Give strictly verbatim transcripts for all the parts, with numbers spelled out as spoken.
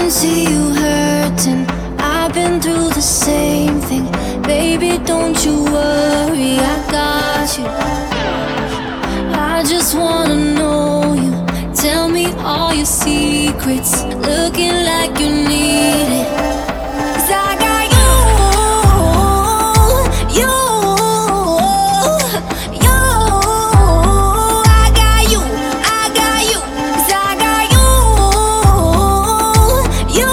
see you hurting. I've been through the same thing. Baby, don't you worry, I got you. I just wanna know you. Tell me all your secrets. Looking like you need it. 'Cause I got you, you, you. I got you, I got you. 'Cause I got you, you,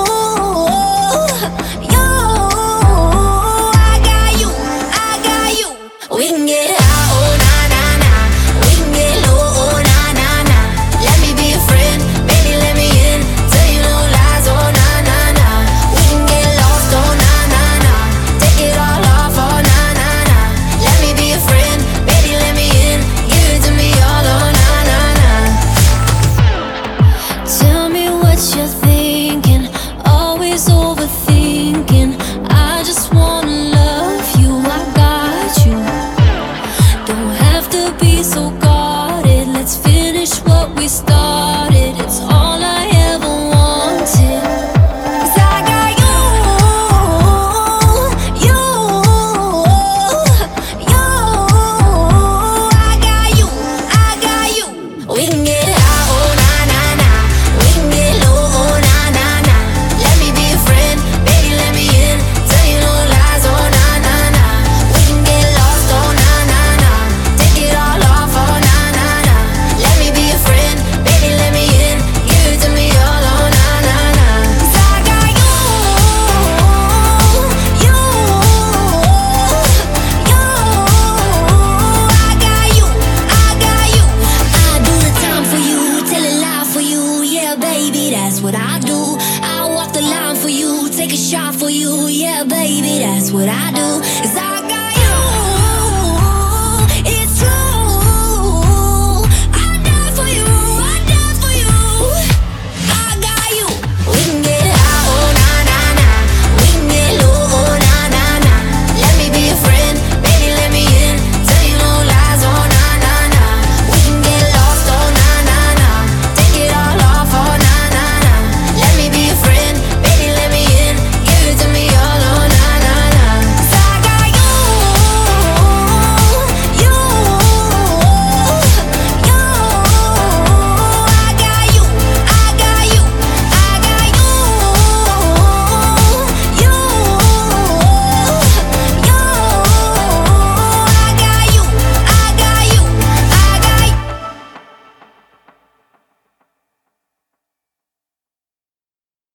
you. I got you, I got you. We can get high, oh na na na. We can get low, oh na na na. Let me be a friend, baby, let me in. Tell you no lies, oh na na na. We can get lost, oh na na na. Take it all off, oh na na na. Let me be a friend, baby, let me in. Give it to me all, oh na na na. Tell me what you're thinking, always overthinking. I just wanna love you, I got you. Don't have to be so guarded. Let's finish what we started. It's all I ever wanted. 'Cause I got you, you, you. I got you, I got you. We can get high, oh na na na. We can get low, oh na na na. Let me be a friend, baby, let me in. Tell you no lies, oh na na na. We can get lost, oh na na na. Take it all off, oh na na na. Let me be a friend, baby, let me in. Give it to me all, oh na na na. 'Cause I got you, you, you. I got you, I got you. I do the time for you, tell a lie for you. Yeah, baby, that's what I do. I walk the line for you, take a shot for you. Yeah, baby, that's what I do. 'Cause I